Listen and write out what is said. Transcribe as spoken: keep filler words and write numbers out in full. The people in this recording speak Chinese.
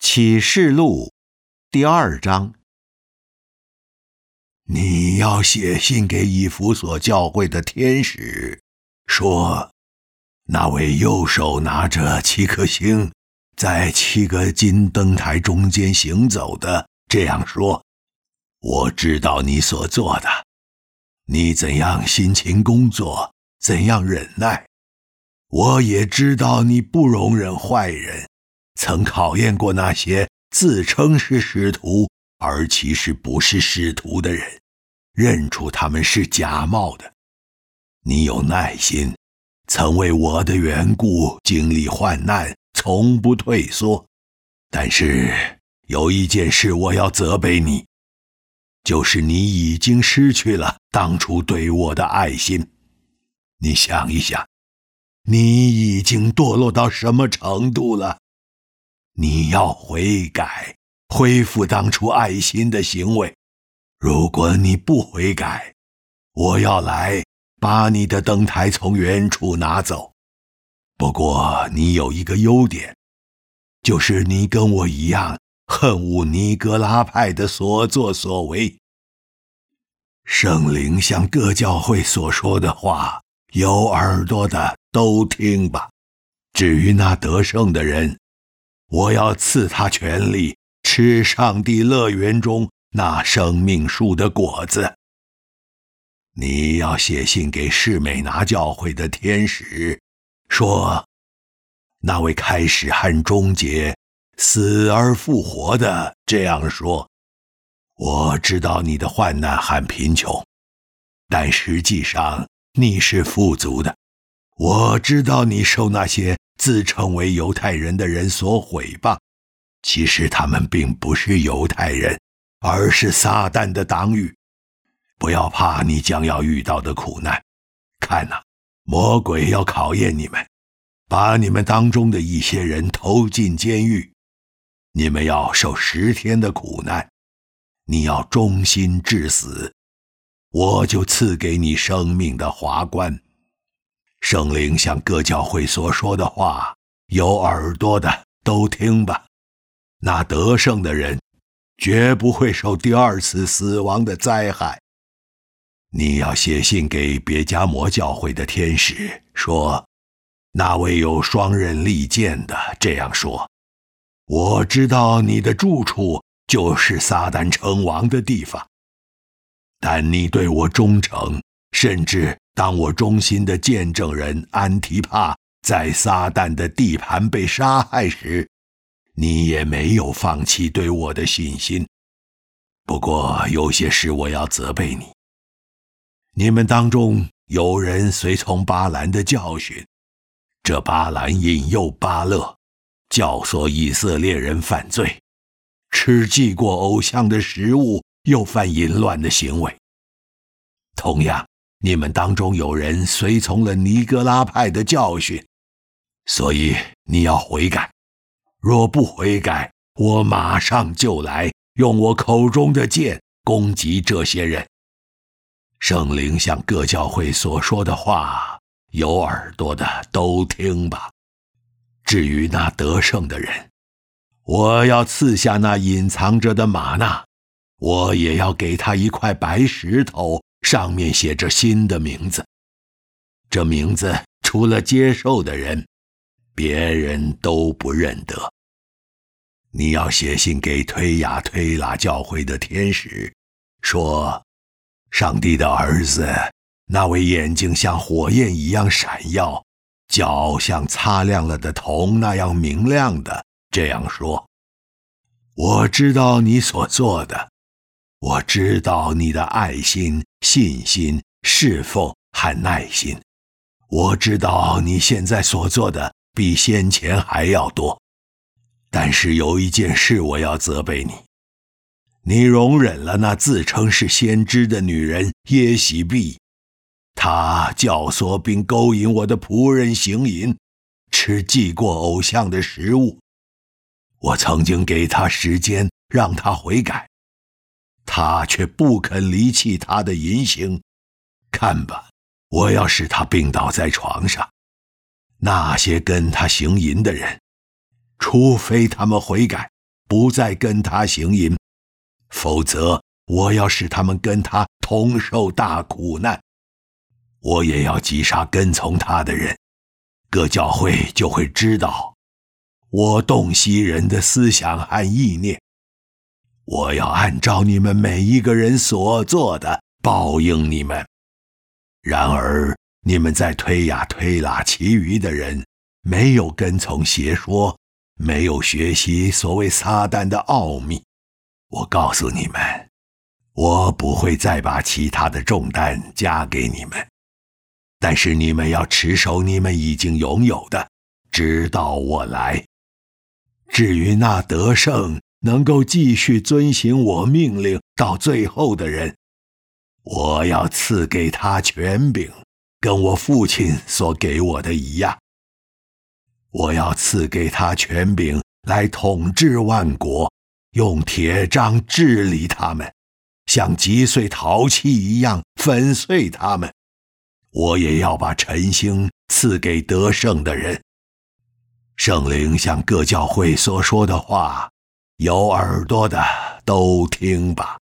启示录第二章。 你要写信给以弗所教会的天使，说，那位右手拿着七颗星，在七个金灯台中间行走的，这样说：我知道你所做的，你怎样辛勤工作，怎样忍耐。我也知道你不容忍坏人，曾考验过那些自称是使徒而其实不是使徒的人，认出他们是假冒的。你有耐心，曾为我的缘故经历患难，从不退缩。但是有一件事我要责备你，就是你已经失去了当初对我的爱心。你想一想，你已经堕落到什么程度了？你要悔改，恢复当初爱心的行为。如果你不悔改，我要来把你的灯台从原处拿走。不过你有一个优点，就是你跟我一样恨恶尼哥拉派的所作所为。圣灵向各教会所说的话，有耳朵的都听吧。至于那得胜的人，我要赐他权力，吃上帝乐园中那生命树的果子。你要写信给士美拿教会的天使，说，那位开始和终结，死而复活的，这样说：我知道你的患难和贫穷，但实际上你是富足的。我知道你受那些自称为犹太人的人所毁谤，其实他们并不是犹太人，而是撒旦的党羽。不要怕你将要遇到的苦难，看哪，魔鬼要考验你们，把你们当中的一些人投进监狱。你们要受十天的苦难，你要忠心至死，我就赐给你生命的华冠。圣灵向各教会所说的话，有耳朵的都听吧。那得胜的人绝不会受第二次死亡的灾害。你要写信给别迦摩教会的天使，说，那位有双刃利剑的，这样说：我知道你的住处就是撒旦称王的地方，但你对我忠诚，甚至当我忠心的见证人安提帕在撒旦的地盘被杀害时，你也没有放弃对我的信心。不过有些事我要责备你。你们当中有人随从巴兰的教训，这巴兰引诱巴勒，教唆以色列人犯罪，吃祭过偶像的食物，又犯淫乱的行为。同样，你们当中有人随从了尼哥拉派的教训，所以你要悔改。若不悔改，我马上就来，用我口中的剑攻击这些人。圣灵向各教会所说的话，有耳朵的都听吧。至于那得胜的人，我要赐下那隐藏着的玛纳，我也要给他一块白石头，上面写着新的名字。这名字除了接受的人，别人都不认得。你要写信给推雅推拉教会的天使，说，上帝的儿子，那位眼睛像火焰一样闪耀，脚像擦亮了的铜那样明亮的，这样说：我知道你所做的，我知道你的爱心、信心、侍奉和耐心，我知道你现在所做的比先前还要多。但是有一件事我要责备你，你容忍了那自称是先知的女人耶洗毕，她教唆并勾引我的仆人行淫，吃祭过偶像的食物。我曾经给她时间让她悔改，她却不肯离弃她的淫行。看吧，我要使她病倒在床上。那些跟她行淫的人，除非他们悔改， 不再跟他行淫，否则我要使他们跟他同受大苦难。我也要击杀跟从他的人，各教会就会知道我洞悉人的思想和意念。我要按照你们每一个人所做的报应你们。然而你们在推呀推拉其余的人，没有跟从邪说，没有学习所谓撒旦的奥秘。我告诉你们，我不会再把其他的重担加给你们，但是你们要持守你们已经拥有的，直到我来。至于那得胜能够继续遵行我命令到最后的人，我要赐给他权柄，跟我父亲所给我的一样。我要赐给他权柄来统治万国，用铁杖治理他们，像击碎陶器一样粉碎他们。我也要把晨星赐给得胜的人。圣灵向各教会所说的话，有耳朵的都听吧。